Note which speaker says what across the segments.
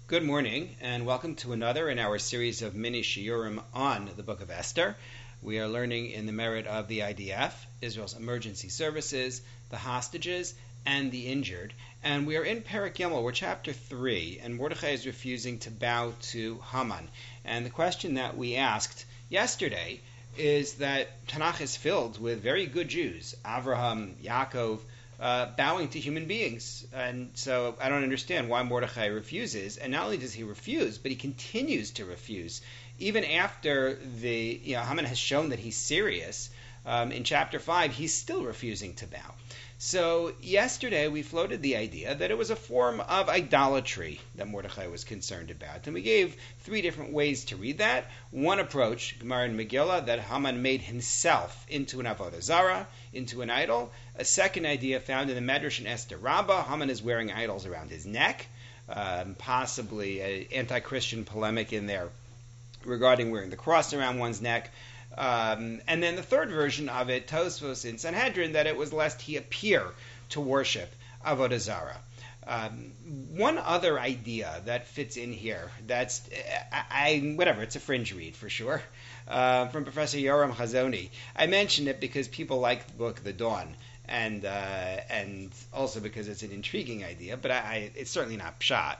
Speaker 1: Good morning, and welcome to another in our series of mini shiurim on the Book of Esther. We are learning in the merit of the IDF, Israel's emergency services, the hostages, and the injured. And we are in Perek Gimel, we're chapter 3, and Mordechai is refusing to bow to Haman. And the question that we asked yesterday is that Tanakh is filled with very good Jews, Avraham, Yaakov, bowing to human beings. And so I don't understand why Mordechai refuses. And not only does he refuse, but he continues to refuse. Even after Haman has shown that he's serious, in chapter 5, he's still refusing to bow. So yesterday we floated the idea that it was a form of idolatry that Mordechai was concerned about. And we gave 3 different ways to read that. One approach, Gemara and Megillah, that Haman made himself into an avodah zarah, into an idol. A second idea found in the Medrash in Esther Rabbah, Haman is wearing idols around his neck, possibly an anti-Christian polemic in there regarding wearing the cross around one's neck. And then the third version of it, Tosfos in Sanhedrin, that it was lest he appear to worship avodah zarah. One other idea that fits in here, it's a fringe read for sure, from Professor Yoram Chazoni. I mention it because people like the book The Dawn, and also because it's an intriguing idea, but it's certainly not pshat.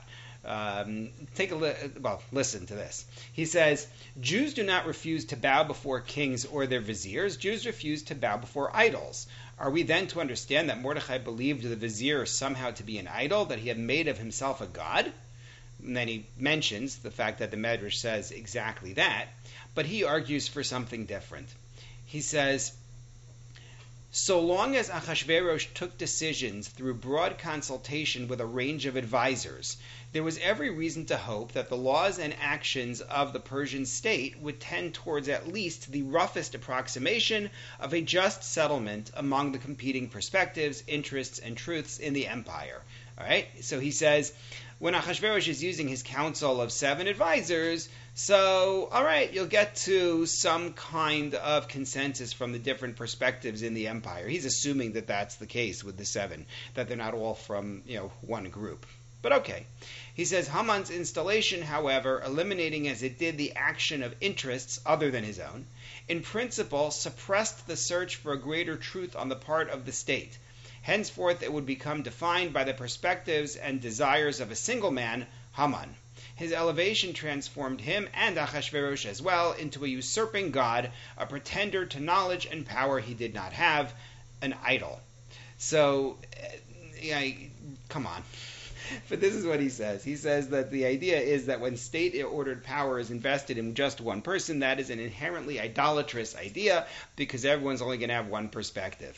Speaker 1: Listen to this. He says, Jews do not refuse to bow before kings or their viziers. Jews refuse to bow before idols. Are we then to understand that Mordechai believed the vizier somehow to be an idol, that he had made of himself a god? And then he mentions the fact that the Medrash says exactly that, but he argues for something different. He says, so long as Achashverosh took decisions through broad consultation with a range of advisors, there was every reason to hope that the laws and actions of the Persian state would tend towards at least the roughest approximation of a just settlement among the competing perspectives, interests, and truths in the empire. All right? So he says, when Achashverosh is using his council of 7 advisors, so, all right, you'll get to some kind of consensus from the different perspectives in the empire. He's assuming that that's the case with the 7, that they're not all from, one group. But okay. He says, Haman's installation, however, eliminating as it did the action of interests other than his own, in principle suppressed the search for a greater truth on the part of the state. Henceforth, it would become defined by the perspectives and desires of a single man, Haman. His elevation transformed him and Achashverosh as well into a usurping god, a pretender to knowledge and power he did not have, an idol. So, come on. But this is what he says. He says that the idea is that when state-ordered power is invested in just one person, that is an inherently idolatrous idea because everyone's only going to have one perspective.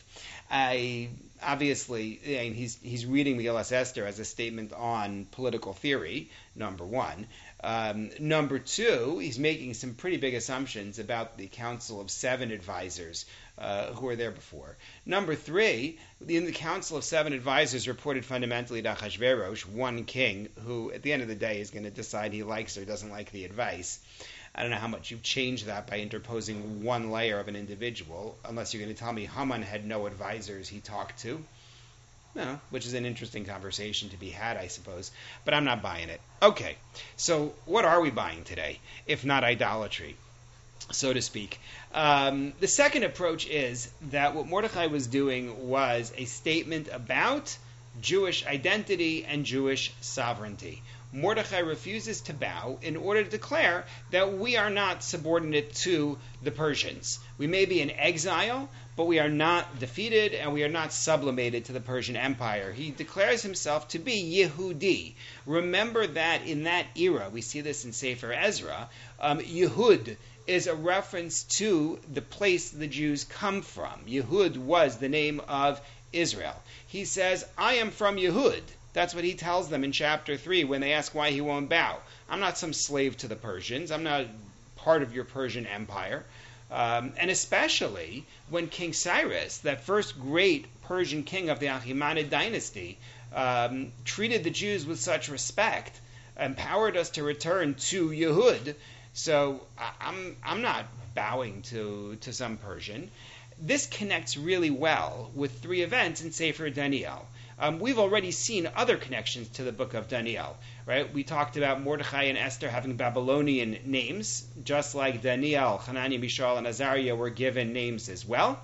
Speaker 1: He's reading Megillas Esther as a statement on political theory, number 1. Number 2, he's making some pretty big assumptions about the council of 7 advisors who were there before. Number 3, in the council of 7 advisors reported fundamentally to Achashverosh, one king, who at the end of the day is going to decide he likes or doesn't like the advice. I don't know how much you've changed that by interposing one layer of an individual, unless you're going to tell me Haman had no advisors he talked to. No, which is an interesting conversation to be had, I suppose. But I'm not buying it. Okay, so what are we buying today, if not idolatry, so to speak? The second approach is that what Mordechai was doing was a statement about Jewish identity and Jewish sovereignty. Mordechai refuses to bow in order to declare that we are not subordinate to the Persians. We may be in exile, but we are not defeated and we are not sublimated to the Persian Empire. He declares himself to be Yehudi. Remember that in that era, we see this in Sefer Ezra, Yehud is a reference to the place the Jews come from. Yehud was the name of Israel. He says, I am from Yehud. That's what he tells them in chapter 3 when they ask why he won't bow. I'm not some slave to the Persians. I'm not part of your Persian Empire. And especially when King Cyrus, that first great Persian king of the Achaemenid dynasty, treated the Jews with such respect, empowered us to return to Yehud. So I'm not bowing to some Persian. This connects really well with 3 events in Sefer Daniel. we've already seen other connections to the book of Daniel, right? We talked about Mordechai and Esther having Babylonian names, just like Daniel, Hananiah, Mishael, and Azariah were given names as well.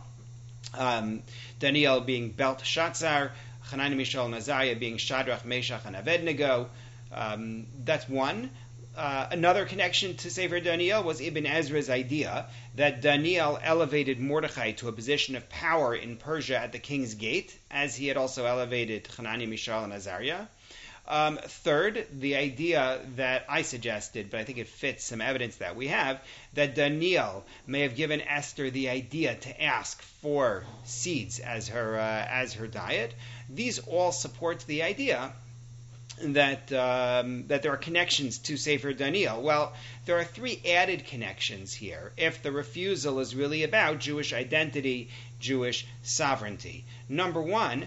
Speaker 1: Daniel being Belteshazzar, Hananiah, Mishael, and Azariah being Shadrach, Meshach, and Abednego. That's one. Another connection to Sefer Daniel was Ibn Ezra's idea that Daniel elevated Mordechai to a position of power in Persia at the king's gate, as he had also elevated Hananiah, Mishael, and Azariah. Third, the idea that I suggested, but I think it fits some evidence that we have, that Daniel may have given Esther the idea to ask for seeds as her diet. These all support the idea that there are connections to Sefer Daniel. Well, there are three added connections here if the refusal is really about Jewish identity, Jewish sovereignty. Number one,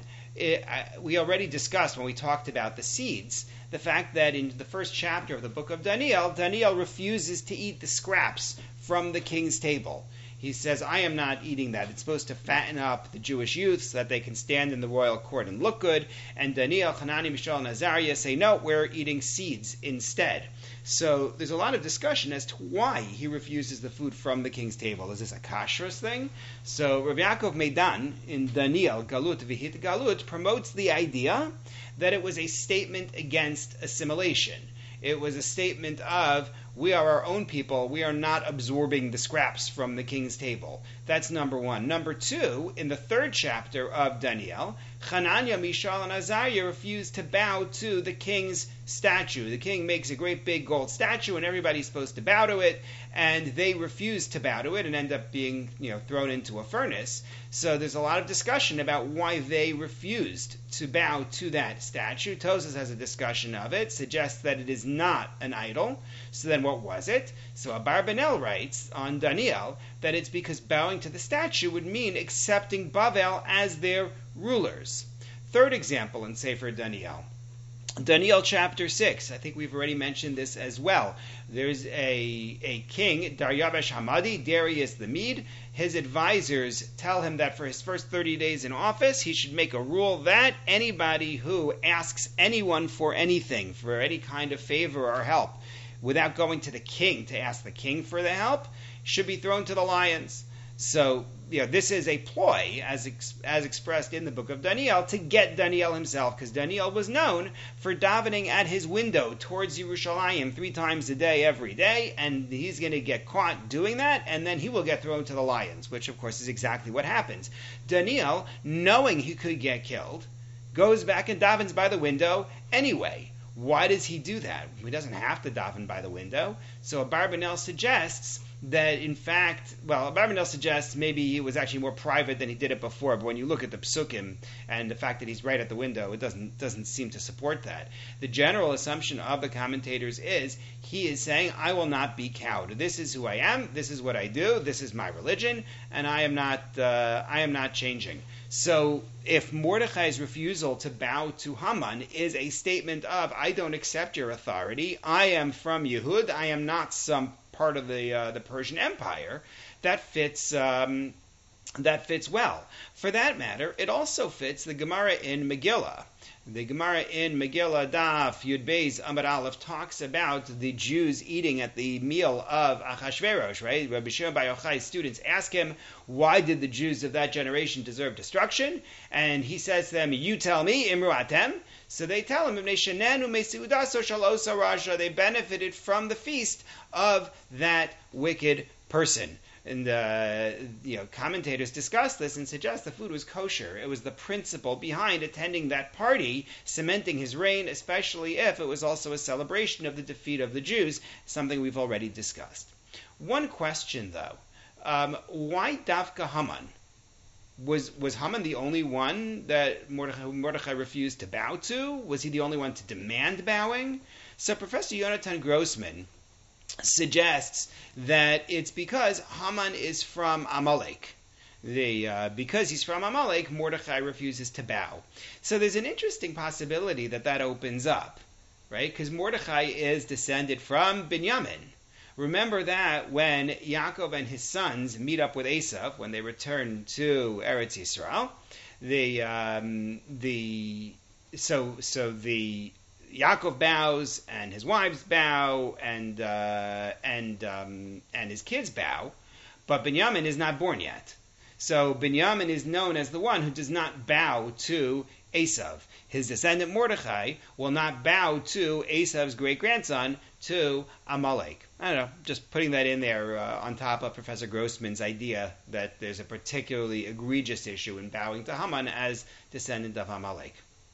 Speaker 1: we already discussed when we talked about the seeds, the fact that in the first chapter of the book of Daniel, Daniel refuses to eat the scraps from the king's table. He says, I am not eating that. It's supposed to fatten up the Jewish youth so that they can stand in the royal court and look good. And Daniel, Hananiah, Mishael, and Azariah say, no, we're eating seeds instead. So there's a lot of discussion as to why he refuses the food from the king's table. Is this a kashrus thing? So Rabbi Yaakov Meidan in Daniel, Galut V'hit Galut, promotes the idea that it was a statement against assimilation. It was a statement of, we are our own people. We are not absorbing the scraps from the king's table. That's number one. Number two, in the third chapter of Daniel, Hananiah, Mishael, and Azariah refuse to bow to the king's statue. The king makes a great big gold statue, and everybody's supposed to bow to it, and they refuse to bow to it and end up being, thrown into a furnace. So there's a lot of discussion about why they refused to bow to that statue. Tosas has a discussion of it, suggests that it is not an idol. So then what was it? So Abarbanel writes on Daniel that it's because bowing to the statue would mean accepting Bavel as their rulers. Third example in Sefer Daniel. Daniel chapter 6. I think we've already mentioned this as well. There's a king, Daryavesh Hamadi, Darius the Mede. His advisors tell him that for his first 30 days in office, he should make a rule that anybody who asks anyone for anything, for any kind of favor or help, without going to the king to ask the king for the help, should be thrown to the lions. So, this is a ploy, as expressed in the book of Daniel, to get Daniel himself, because Daniel was known for davening at his window towards Yerushalayim 3 times a day, every day, and he's going to get caught doing that, and then he will get thrown to the lions, which, of course, is exactly what happens. Daniel, knowing he could get killed, goes back and davens by the window anyway. Why does he do that? He doesn't have to daven by the window. So Abarbanel suggests that, in fact, Abarbanel suggests maybe it was actually more private than he did it before, but when you look at the psukim and the fact that he's right at the window, it doesn't seem to support that. The general assumption of the commentators is he is saying, I will not be cowed. This is who I am, this is what I do, this is my religion, and I am not changing. So if Mordechai's refusal to bow to Haman is a statement of, I don't accept your authority, I am from Yehud, I am not some part of the Persian Empire, that fits well. For that matter, it also fits the Gemara in Megillah. The Gemara in Megillah Daf Yud Beis Amud Aleph talks about the Jews eating at the meal of Achashverosh, right? Rabbi Shimon Bar Yochai's students ask him, why did the Jews of that generation deserve destruction? And he says to them, you tell me, Imru Atem. So they tell him, they benefited from the feast of that wicked person. And commentators discuss this and suggest the food was kosher. It was the principle behind attending that party, cementing his reign, especially if it was also a celebration of the defeat of the Jews, something we've already discussed. One question, though. Why Dafka Haman? Was Haman the only one that Mordechai refused to bow to? Was he the only one to demand bowing? So Professor Yonatan Grossman suggests that it's because Haman is from Amalek. Because he's from Amalek, Mordechai refuses to bow. So there's an interesting possibility that opens up, right? Because Mordechai is descended from Binyamin. Remember that when Yaakov and his sons meet up with Esav, when they return to Eretz Yisrael, the Yaakov bows and his wives bow and his kids bow, but Binyamin is not born yet. So Binyamin is known as the one who does not bow to Esav. His descendant Mordechai will not bow to Esav's great-grandson, to Amalek. I don't know, just putting that in there on top of Professor Grossman's idea that there's a particularly egregious issue in bowing to Haman as descendant of Amalek.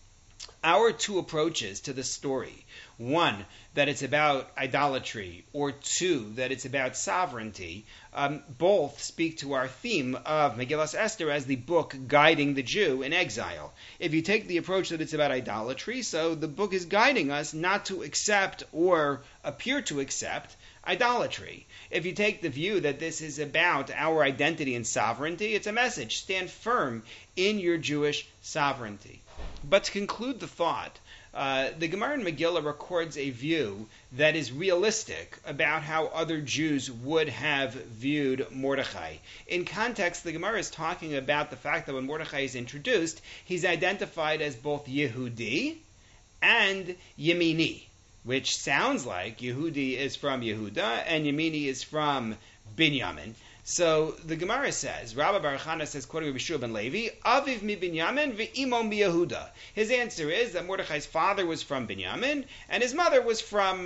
Speaker 1: Our two approaches to the story, one, that it's about idolatry, or two, that it's about sovereignty, both speak to our theme of Megillas Esther as the book guiding the Jew in exile. If you take the approach that it's about idolatry, so the book is guiding us not to accept or appear to accept idolatry. If you take the view that this is about our identity and sovereignty, it's a message. Stand firm in your Jewish sovereignty. But to conclude the thought, the Gemara in Megillah records a view that is realistic about how other Jews would have viewed Mordechai. In context, the Gemara is talking about the fact that when Mordechai is introduced, he's identified as both Yehudi and Yemini, which sounds like Yehudi is from Yehuda and Yemini is from Binyamin. So the Gemara says, Rabbi Baruch Hana says, quoting Rabbi Shua ben Levi, Aviv mi Binyamin ve'imo mi Yehuda. His answer is that Mordechai's father was from Binyamin and his mother was from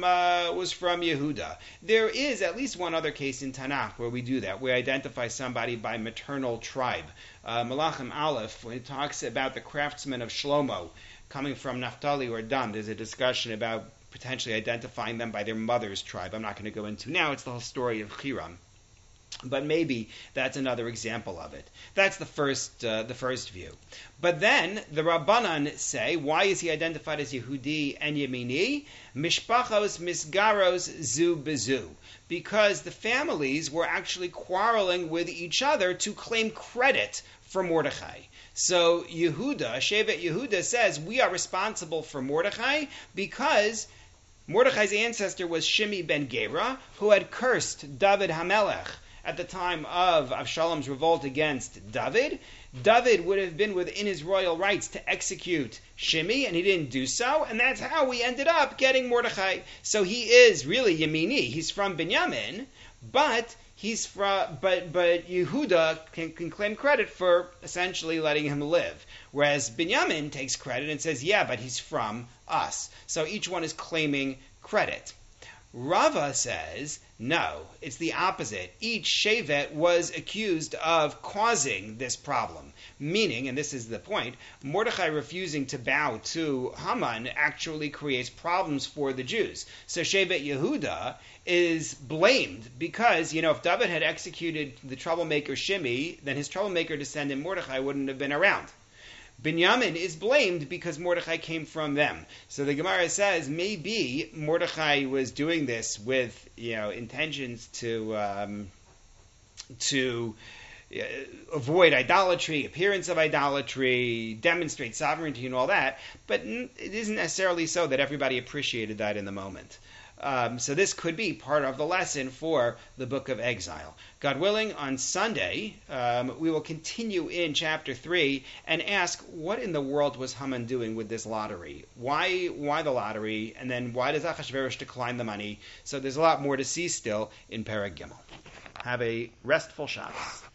Speaker 1: Yehuda. There is at least one other case in Tanakh where we do that. We identify somebody by maternal tribe. Malachim Aleph, when it talks about the craftsmen of Shlomo coming from Naphtali or Dan, there's a discussion about potentially identifying them by their mother's tribe. I'm not going to go into now. It's the whole story of Hiram. But maybe that's another example of it. That's the first view. But then the Rabbanan say, why is he identified as Yehudi and Yemini? Mishpachos misgaros zu bezu. Because the families were actually quarreling with each other to claim credit for Mordechai. So Yehuda, Shevet Yehuda says, we are responsible for Mordechai because Mordechai's ancestor was Shimi ben Gera, who had cursed David HaMelech at the time of Avshalom's revolt against David. David would have been within his royal rights to execute Shimi, and he didn't do so, and that's how we ended up getting Mordechai. So he is really Yemini. He's from Binyamin, but Yehuda can claim credit for essentially letting him live, whereas Binyamin takes credit and says, yeah, but he's from us. So each one is claiming credit. Rava says, no, it's the opposite. Each Shevet was accused of causing this problem. Meaning, and this is the point, Mordechai refusing to bow to Haman actually creates problems for the Jews. So Shevet Yehuda is blamed because, if David had executed the troublemaker Shimi, then his troublemaker descendant Mordechai wouldn't have been around. Binyamin is blamed because Mordechai came from them. So the Gemara says maybe Mordechai was doing this with intentions to avoid idolatry, appearance of idolatry, demonstrate sovereignty and all that, but it isn't necessarily so that everybody appreciated that in the moment. So this could be part of the lesson for the Book of Exile. God willing, on Sunday, we will continue in chapter 3 and ask, what in the world was Haman doing with this lottery? Why the lottery? And then why does Achashverosh decline the money? So there's a lot more to see still in Perek Gimel. Have a restful Shabbos.